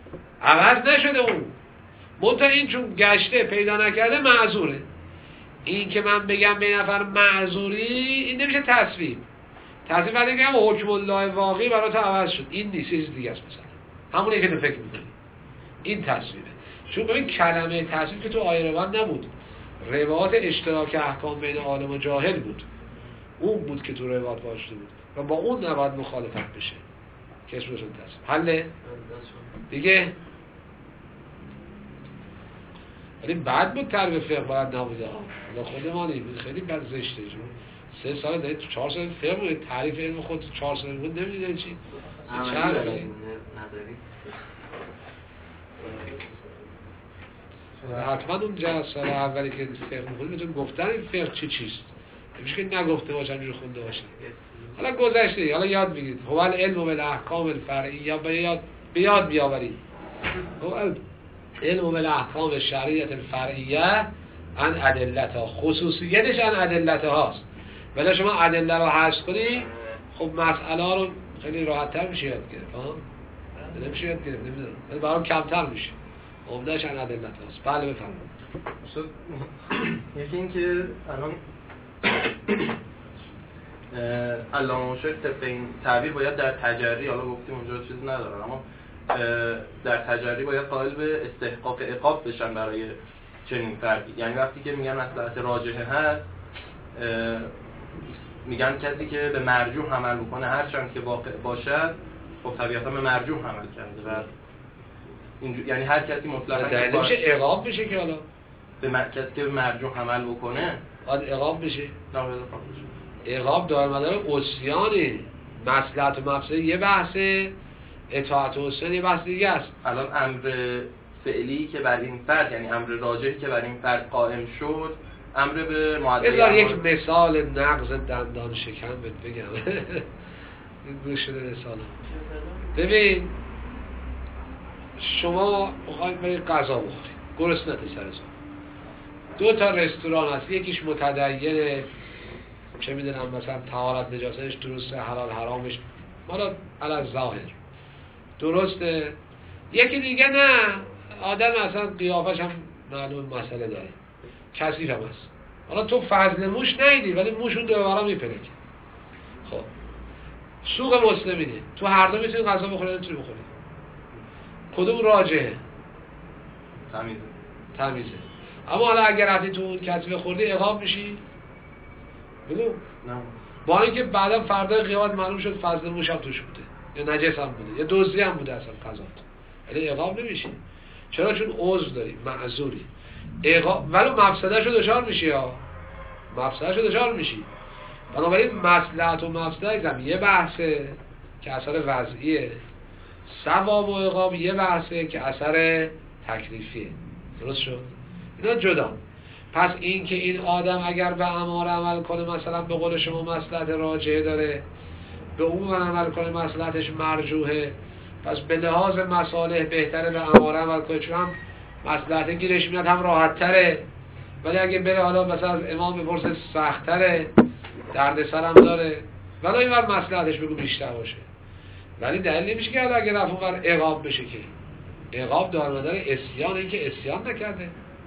S1: عوض نشده اون. منتها این چون گشته پیدا نکرده معذوره. این که من بگم به نفر معذوری این نمیشه تصویب. تصویب وقتی که حکم الله واقعی برای تو عوض شد، این نیست، چیز دیگه است. مثلا همونی که تو فکر میکنی این تصویبه. چون ببین کلمه تصویب که تو آیه روان نبود، روایات اشتراک احکام بین عالم و جاهل بود، اون بود که تو روایات واشته بود و با اون نباید مخالفت بشه که اسمشون تصمیم حله دیگه. ولی بعد بود تربیه فقه باید نبوده ها، خود ما نیم خیلی بد زشته جون 3 سال دارید تو 4 سال فقه بود، تعریف علم خود 4 سال بود نمیدونی چی
S2: نداری
S1: حتما اون جلسه اولی که فقه می‌خونید بهتون گفتن این فقه چی چیست، نمیشه که نگفته باشه همینجوری خونده باشه. حالا گذشته حالا یاد بگیرید هو العلم بالاحکام الفرعیه به یاد بیاورید هو علم بالاحکام الشرعیه الفرعیه عن ادلتها، خصوصیتش عن ادلتهاست. ولی شما ادله رو حذف کنی خب مسئله رو خیلی راحت‌تر میشه یاد گرفت ها، نمیشه یاد گرفت نمیدونم ولی برام کمتر میشه، عمده‌اش عن ادلتهاست. بله بفرمایید.
S3: یکی این که الان علامه شیخ طبق این تعبیر باید در تجری، حالا گفتیم اونجا چیز نداره، اما در تجری باید قائل به استحقاق عقاب بشن برای چنین فردی. یعنی وقتی که میگن مصلحت راجحه هست، میگن کسی که به مرجوح عمل میکنه هرچند که واقع باشد خب طبیعتا به مرجوح عمل کرده و یعنی هر کسی مطلقاً
S1: دلیل میشه عقاب بشه که حالا
S3: کسی که به مرجوح عمل بکنه
S1: باید عقاب بشه.
S3: نه باید عقاب بشه.
S1: عقاب دارمدار عصیانه، مصلحت و مفسده یه بحثه، اطاعت و عصیان یه بحث دیگه است.
S3: الان امر فعلی که بر این فرد، یعنی امر راجحی که بر این فرد قائم شد، امر به معدل
S1: بذار یک مثال نقض دندان شکن بگم گوش شده مثال. ببین شما میخواید برید غذا بخورید، گرسنته سرتون، 2 تا رستوران هست، یکیش متدینه چه میدونم مثلا طهارت نجاستش درسته، حلال حرامش مالا علی ظاهر درسته، یکی دیگه نه آدم اصلا قیافش هم معلوم مسئله داره، کثیف هم هست. حالا تو فضل موش نیدی ولی موشون دو برام میپلکه. خب سوق مسلمینه، تو هر دو میتونی غذا بخوری نمیتونی بخوری، کدوم راجحه؟ تمیزه. اما حالا اگر رفتی تو اون کثیف خوردی عقاب میشی؟ بگو
S3: نه.
S1: با اینکه بعدا فردای قیامت معلوم شد فضل موش هم توش بوده یا نجس هم بوده یا دزدی هم بوده اصلا غذات، ولی عقاب نمیشی. چرا؟ چون عذر داری، معذوری. ولو مفسده‌شو دچار میشی ها، مفسده‌شو دچار میشی. بنابراین مصلحت و مفسده یه بحثه که اثر وضعیه، ثواب و عقاب یه بحثه که اثر تکلیفیه. درست شد؟ اینا جدا. پس این که این آدم اگر به امر عمل کنه مثلا به قول شما مصلحت راجحه داره، به اون عمل کنه مصلحتش مرجوحه، پس به لحاظ مصالح بهتره به امر عمل کنه، چون هم مصلحت گیرش میاد هم راحت تره. ولی اگه بره حالا مثلا از امام بپرسه سخت تره، درد سرم داره، ولی این بر مصلحتش بگو بیشتر باشه. ولی دلیل نمیشه که اگه رفت اون بر عقاب بشه، که عقاب دارمدار اسیان، این که اسیان نکرده.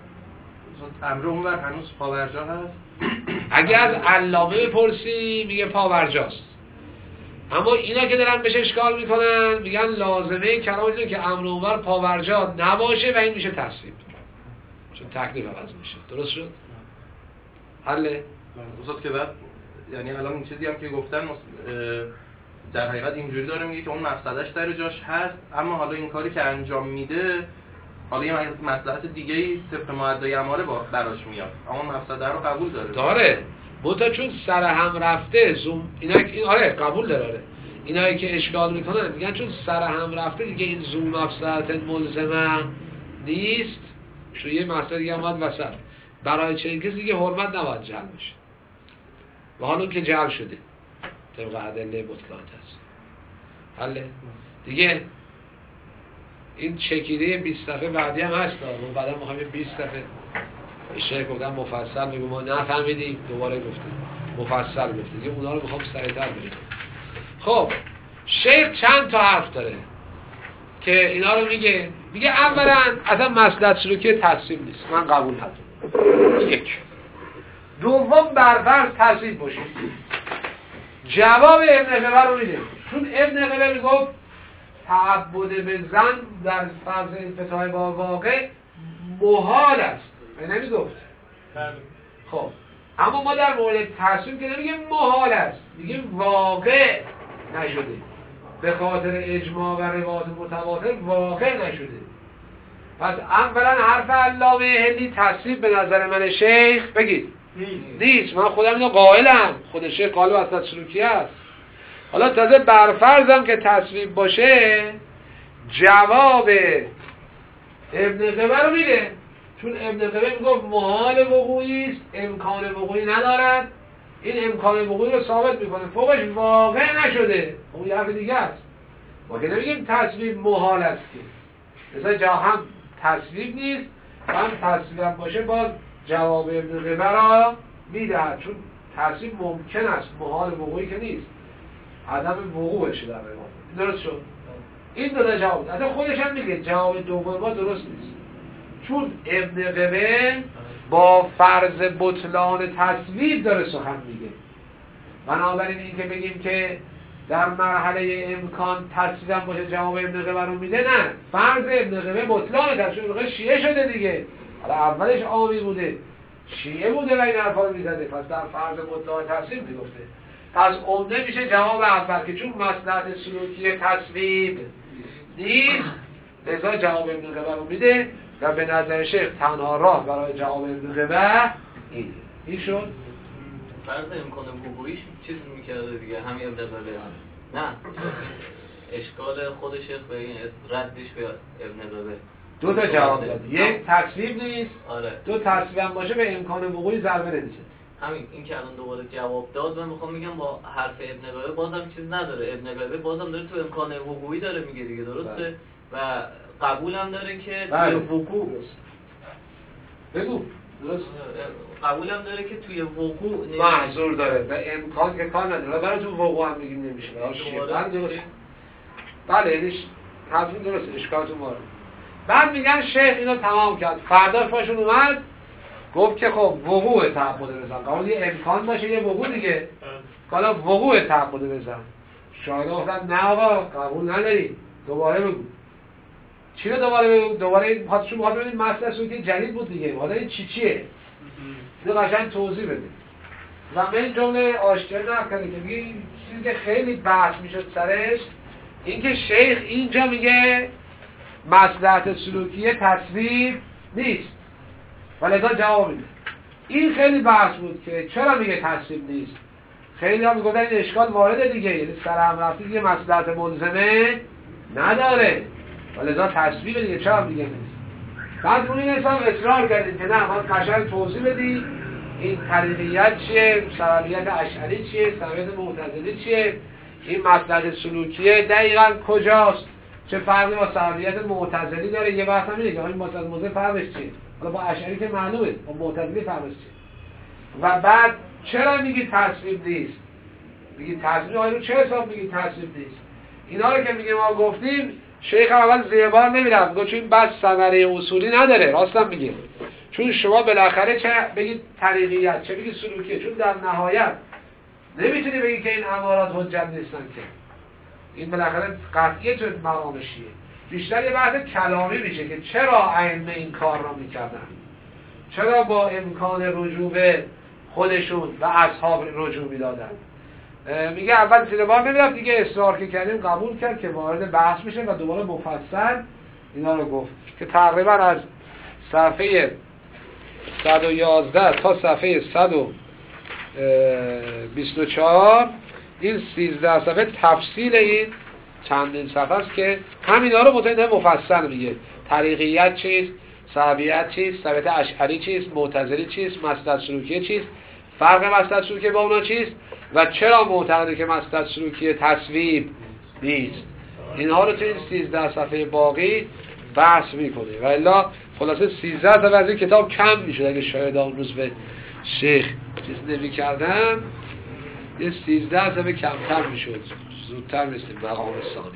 S3: امر اون بر هنوز پاورجا هست.
S1: اگه از علامه بپرسی میگه پاورجاست، اما اینا که دارن بهش اشکال میکنن میگن لازمه کلام اینه که امر اونور پاورجا نباشه و این میشه تصویب، چون تکلیف عوض میشه. درست شد؟ حله؟
S3: استاد که بعد یعنی الان این چیزی هم که گفتن در حقیقت اینجوری داره میگه که اون مفسدش در جاش هست، اما حالا این کاری که انجام میده حالا یه مصلحت دیگه‌ای طبق مادة اماره براش میاد، اما مفسده رو قبول داره
S1: منتها چون سر هم رفته این آره قبول داره. اینایی که اشکال میکنن میگن چون سر هم رفته دیگه این زوم مفسدت ملزمه نیست، چون یه مسئله دیگه اومد وسط، برای چنین کسی دیگه حرمت نباید جلب بشه و حالا که جلب شده طبق ادله مطلقات هست. حله دیگه این چکیده 20 صفحه بعدی هم هست، ما بعدا میخوایم 20 صفحه اشاره گفتم مفصل میگم ما نفهمیدیم، دوباره گفتیم مفصل گفتیم دیگه، اونا رو میخوام سریع‌تر بریم. خب شیخ چند تا حرف داره که اینا رو میگه اولا اصلا مصلحت سلوکی تصویب نیست، من قبول ندارم. یک. دوم برفرض تصویب باشه. جواب ابن قبر رو میده، چون ابن قبر میگفت تعبد به زن در فرض انفتاح با واقع محال است، نمیگفت خب اما ما در مورد تصویب که نمیگیم محال است، میگیم واقع نشده، به خاطر اجماع و روایات متواتر واقع نشده. پس اولا حرف علامه هندی تصویب به نظر من شیخ بگید نیست. من خودم اینو قائلم، خود شیخ قائل وسط سلوکی است. حالا تازه برفرضم که تصویب باشه جواب ابن قبه رو میده، چون ابن قبه میگفت محال وقوعی است، امکان وقوعی ندارد، این امکان وقوعی رو ثابت میکنه، فوقش واقع نشده، اون یه حرف دیگه است. ما که نمیگیم تصویب محال است که مثلا جا هم تصویب نیست هم تصویب هم باشه باز جواب ابن قبه را میدهد، چون تصویب ممکن است، محال وقوعی که نیست، عدم وقوعشه در روایت. درست شد؟ این دو جواب. اصلا خودش هم میگه جواب دوم ما درست نیست، چون ابن قبه با فرض بطلان تصویب داره سخن میگه. بنابراین این که بگیم که در مرحله امکان تصویب هم باشه جواب ابن قبه رو میده، نه، فرض ابن قبه بطلان تصویب شیعه شده دیگه. حالا اولش عامی بوده، شیعه بوده و این حرفا رو میزده، پس در فرض بطلان تصویب میگفته. پس عمده میشه جواب اول که چون مصلحت سلوکی تصویب نیست لذا جواب ابن قبه رو میده و به نظر شیخ تنها راه برای جواب ابن قبه این شد.
S2: فرض امکان وقوعیش چیز میکرده دیگه همین ابن قبه. نه اشکال خود شیخ به این ردش به ابن قبه
S1: دو تا جواب داد، یک تصویب نیست،
S2: آره.
S1: دو تصویب هم باشه به امکان وقوعی ضربه نمیشه.
S2: همین این که الان دوباره جواب داد و میخوام میگم با حرف ابن قبه بازم چیز نداره، ابن قبه بازم داره تو امکان وقوعی داره میگه دیگه، درسته؟ و قبول هم داره که توی وقوع
S1: بگو درست،
S2: قبول هم داره که توی وقوع
S1: معذور داره به امکان که کار نداره، برای تو وقوع هم میگیم نمیشه. بله اینش حرفون درست، اشکالتون وارد. بعد میگن شیخ اینو تمام کرد، فردا پاشون اومد گفت که خب وقوع تعبد بزن، قبول یه امکان باشه یه وقوع دیگه، حالا وقوع تعبد بزن. شاید گفتن نه آقا قبول نداری، دوباره بگو. چی رو دوباره بگو؟ دوباره این حادثه میخواد ببینید مسئله سوتی جدید بود دیگه، حالا این چیه؟ اینو قشنگ توضیح بده. و من جمله آشکار نکنه که میگه این چیزی که خیلی بحث میشد سرش، اینکه شیخ اینجا میگه مصلحت سلوکی تصویب نیست ولذا جواب میده. این خیلی بحث بود که چرا میگه تصویب نیست. خیلی ها میگفتن این اشکال وارده دیگه، یعنی سرهم رفتی دیگه مصلحت ملزمه نداره ولذا تصویب دیگه، چرا میگه نیست. بعد اون این حساب اصرار کردیم که نه باید قشنگ توضیح بدی این طریقیت چیه، سلبیت اشعری چیه، سلبیت معتزلی چیه، این مصلحت سلوکیه دقیقاً کجاست، چه فرقی با سلبیت معتزلی داره. یه بحث هم اینه که این مصلحت موضوع فرقش چیه، حالا با اشعری که معلومه، با معتزلی فرقش چیه. و بعد چرا میگی تصویب نیست، میگی تصویب آیا چه حساب میگی تصویب نیست. اینا رو که میگه ما گفتیم شیخ اول زیبار نمیرفت، گفت چون بس ثمره اصولی نداره، راستم میگه، چون شما بالاخره چه بگید طریقیت چه بگید سلوکیه، چون در نهایت نمیتونی بگی که این امارات حجت نیستن که این بالاخره قطعیه تو مقامشیه. بیشتر یه بحث کلامی میشه که چرا ائمه این کار را میکردن، چرا با امکان رجوع به خودشون و اصحاب رجوع میدادن. میگه اول زیر بار نمیرفت دیگه، اصرار که کردیم قبول کرد که وارد بحث میشه و دوباره مفصل اینا رو گفت که تقریبا از صفحه 111 تا صفحه 124 این 13 صفحه تفصیل این چندین صفحه است که همینا رو مفصل میگه. طریقیت چیست، صحابیت چیست، سبت اشعری چیست، معتزلی چیست، مصلحت سلوکی چیست، فرق مصلحت سلوکی با اونا چیست و چرا معتقده که مصلحت سلوکی تصویب نیست. اینها رو تو این 13 صفحه باقی بحث میکنه و الا خلاصه 13 صفحه از این کتاب کم میشد اگه شاید اون روز به شیخ چیز نمی کردن، یه 13 صفحه کمتر میشد، زودتر میستیم مقام ثانی.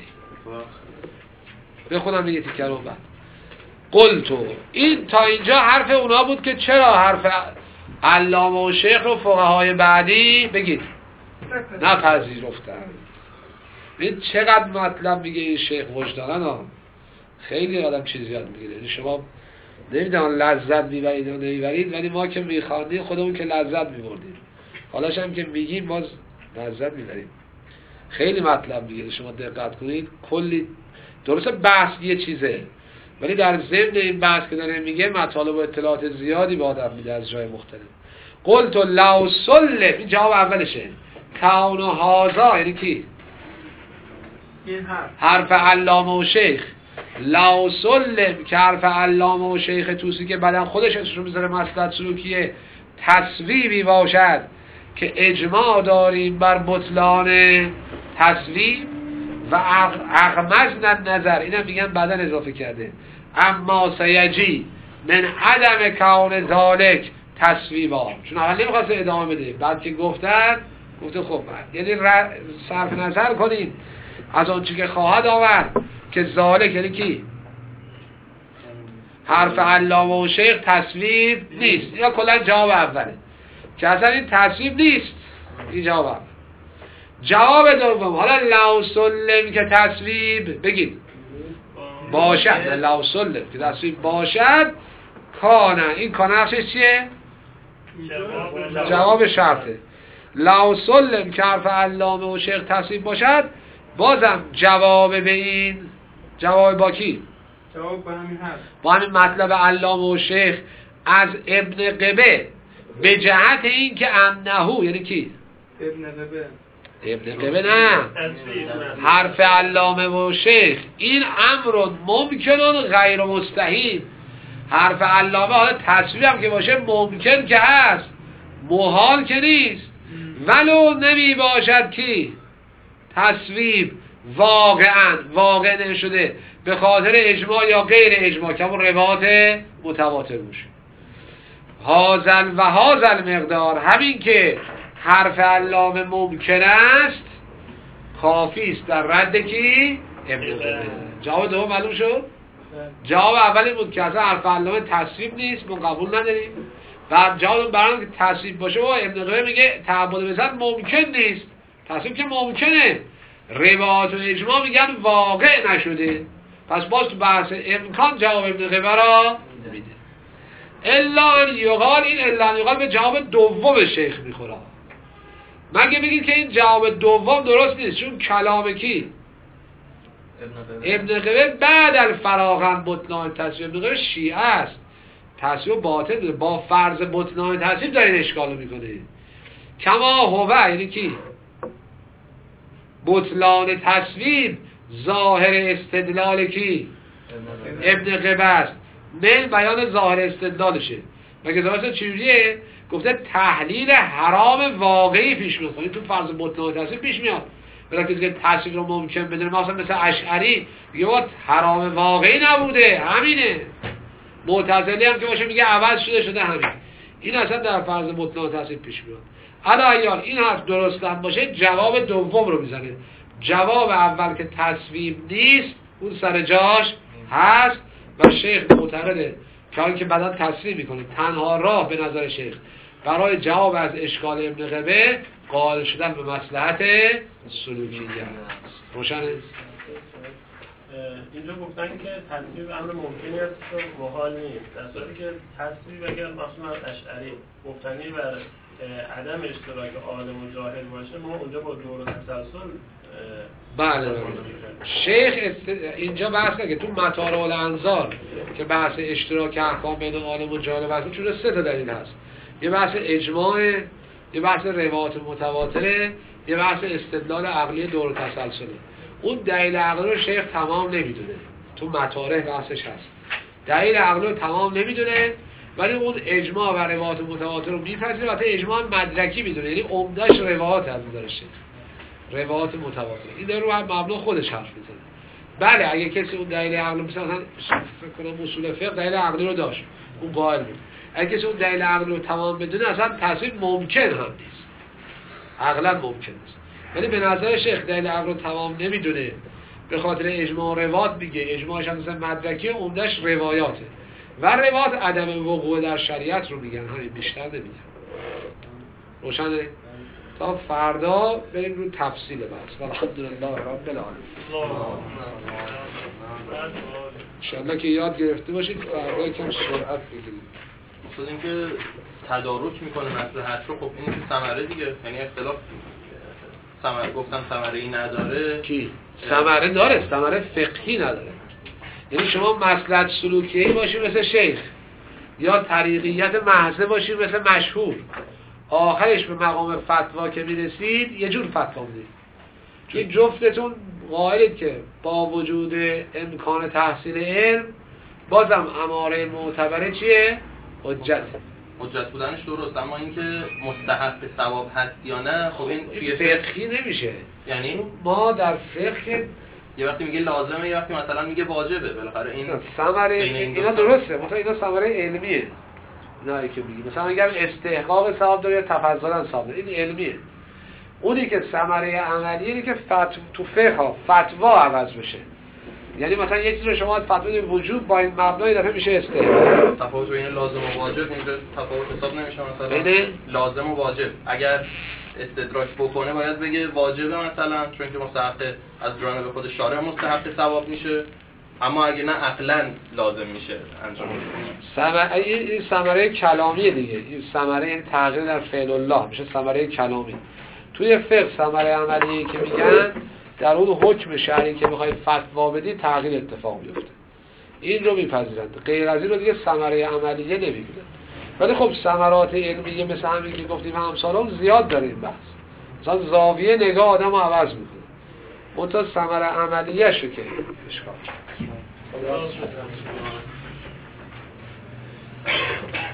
S1: به خودم یه تیکر رو بعد قلتو. این تا اینجا حرف اونا بود که چرا حرف علامه و شیخ رو فقهای بعدی بگید نپذیرفتن. ببین چقدر مطلب میگه این شیخ وجدانن ها، خیلی آدم چیزی یاد میگیره. یعنی شما نمیدونم لذت میبرید یا نمیبرید، ولی ما که میخواندیم خودمون که لذت میبردیم، حالاش هم که میگیم باز لذت میبریم. خیلی مطلب میگه، شما دقت کنید کلی درسته بحث یه چیزه، ولی در ضمن این بحث که داره میگه مطالب و اطلاعات زیادی به آدم میده از جای مختلف. قلت لو سلم، این جواب اولشه. کون و هازا یعنی کی؟
S4: این
S1: حرف علامه و شیخ. لو سلم که حرف علامه و شیخ توسی که بعدن خودش اسمشو میذاره مصلحت سلوکیه، تصویبی باشد که اجماع داریم بر بطلان تصویب و اغمزن نظر، اینم میگن بعدن اضافه کرده، اما سیجی من عدم کون ذالک تصویبا، چون اول نمیخواسته ادامه بده، بعد که گفته خب یعنی صرف نظر کنیم از آنچه که خواهد آورد که ذالک یعنی کی؟ حرف علامه و شیخ تصویب نیست. یا کلا جواب اوله که اصلا این تصویب نیست، این جواب اول. جواب دوم، حالا لو سلم که تصویب بگید باشد، لو سلم که تصویب باشد، کانه، این کانه نقشش چیه؟ جواب شرطه. لو سلم که حرف علامه و شیخ تصویب باشد، بازم جواب به این، جواب با کی؟
S4: جواب با همین هست،
S1: با همین مطلب علامه و شیخ از ابن قبه به جهت این که انهو یعنی کی؟ ابن قبه نه، حرف علامه و شیخ این امر ممکنون غیر مستحیل. حرف علامه حالا تصویب هم که باشه ممکن که هست، محال که نیست، ولو نمی باشد کی؟ تصویب واقعا واقع نشده به خاطر اجماع یا غیر اجماع که همون روایات متواتر باشه. هازل و هازل مقدار، همین که حرف علامه ممکن است کافی است در رد کی؟ ابن قبه. جواب دوم معلوم شد؟ جواب اولی بود که اصلا حرف علامه تصویب نیست، ما قبول نداریم. بعد جواب برام که تصویب باشه و ابن قبه میگه تعبد بزن ممکن نیست، تصویب که ممکنه، روایات و اجماع میگن واقع نشده، پس باز تو بحث امکان جواب ابن قبه را میده. الا ان یقال، این الا ان یقال به جواب دوم شیخ میخوره. مگه بگید که این جواب دوم درست نیست، چون کلام کی؟ ابن قبه بعد الفراغ بطلان تصویب. ابن قبه شیعه است، تصویب باطل داره، با فرض بطلان تصویب داره این اشکالو میکنه. کما هوه یعنی کی؟ بطلان تصویب ظاهر استدلال کی؟ ابن قبه است، من بیان ظاهر استدلالشه. مگه درسته چجوریه؟ گفته تحلیل حرام واقعی پیش میاد، این تو فرض بطلان تصویب پیش میاد. برای کسی که تصویب رو ممکن بدونه، مثلا اشعری میگه حرام واقعی نبوده، همینه. معتزلی هم که باشه میگه عوض شده همین. این اصلا در فرض بطلان تصویب پیش میاد. الان این حرف درست هم باشه جواب دوم رو میزنه. جواب اول که تصویب نیست اون سر جاش هست و شیخ معتقده که بعدا تصویب میکنه. تنها راه به نظر شیخ برای جواب از اشکال ابن قبه قائل شدن به مصلحت سلوکیه است. روشنه؟
S5: اینجا گفتن که تصویب امر ممکنی است که محال نیست، در صورتی که تصویب اگر مخصوصا از اشعری مبتنی بر عدم اشتراک عالم و جاهل باشه، ما اونجا با دور و تسلسل
S1: بله. شیخ اینجا بحث که تو مطالب الانظار که بحث اشتراک احکام بین عالم و جاهل بحث، چون 3 تا دلیل هست. یه بحث اجماع، یه بحث روایات متواتره، یه بحث استدلال عقلی دور و تسلسله. اون دلیل عقلی رو شیخ تمام نمیدونه، تو مطالب بحثش هست. دلیل عقلی رو تمام نمیدونه، ولی اون اجماع و روایات متواتر رو میپذیره. البته اجماع مدرکی میدونه، یعنی عمدهش روایات از نظر شیخ، روایات متواتر. این در رو مبنا خودش حرف میزنه. بله اگه کسی اون دلیل عقلی مثلا فکر کنم اصول فقه دلیل عقلی رو داشت، اون قائل بود. اگه کسی اون دلیل عقلی رو تمام بدونه اصلا تصویب ممکن هم نیست، عقلا ممکن نیست. ولی به نظر شیخ دلیل عقلی رو تمام نمیدونه، به خاطر اجماع روایات میگه. اجماعش هم مثلا مدرکی، عمدهش روایاته و روایات عدم وقوع در شریعت رو میگن، همین بیشتر نمیگن. روشنه؟ تا فردا بریم رو تفصیل بحث. الحمدلله رب العالمین. انشالله که یاد گرفته باشید فردا یکم سرعت بگیرید.
S3: خود اینکه تدارک میکنه مصلحت رو، خب این ثمره دیگه، یعنی اختلاف ثمره گفتم ثمره‌ای نداره.
S1: کی؟ ثمره داره، ثمره فقهی نداره. یعنی شما مصلحت سلوکی باشی مثل شیخ یا طریقیت محضه باشی مثل مشهور، آخرش به مقام فتوا که میرسید یه جور فتوا میدید. چون جفتتون قائلید که با وجود امکان تحصیل علم بازم اماره معتبره چیه؟
S3: حجت بودنش درست، اما اینکه مستحق ثواب هست یا نه، خب این توی
S1: فقهی نمیشه.
S3: یعنی
S1: ما در فقه
S3: یه وقتی میگه لازمه، یه وقتی مثلا میگه واجبه، بالاخره این
S1: ثمره اینا درسته، مثلا اینا ثمره علمیه. اینایی که میگی مثلا اگر استحقاق ثواب داره یا تفضلا ثواب داره، این علمیه. اونی که ثمره عملیه اینه که تو فقه فتوا عوض بشه. یعنی مثلا یه چیز رو شما فتوای وجوب با این مبنای دفعه میشه استحباب.
S3: تفاوت بین لازم و واجب اینجا تفاوت حساب نمیشه. مثلا
S1: بین
S3: لازم و واجب اگر استدراک بکنه باید بگه واجبه مثلا، چون که مستحق از جانب خود شارع مستحق ثواب میشه، اما اگه نه عقلاً لازم میشه انجام بشه.
S1: این ثمره کلامیه دیگه. این ثمره یعنی تغییر در فعل الله میشه ثمره کلامی. توی فقه ثمره عملی که میگن در اون حکم شرعی که میخواید فتوا بدی تغییر اتفاق میفته، این رو میپذیرند. غیر از این رو دیگه ثمره عملیه نمیبینن. ولی خب ثمرات علمیه مثل همین که گفتیم همسالان زیاد داره این بحث. مثلا زاویه نگاه آدم رو عوض میکنه. اون تا ثمره عملیه شو که اشکال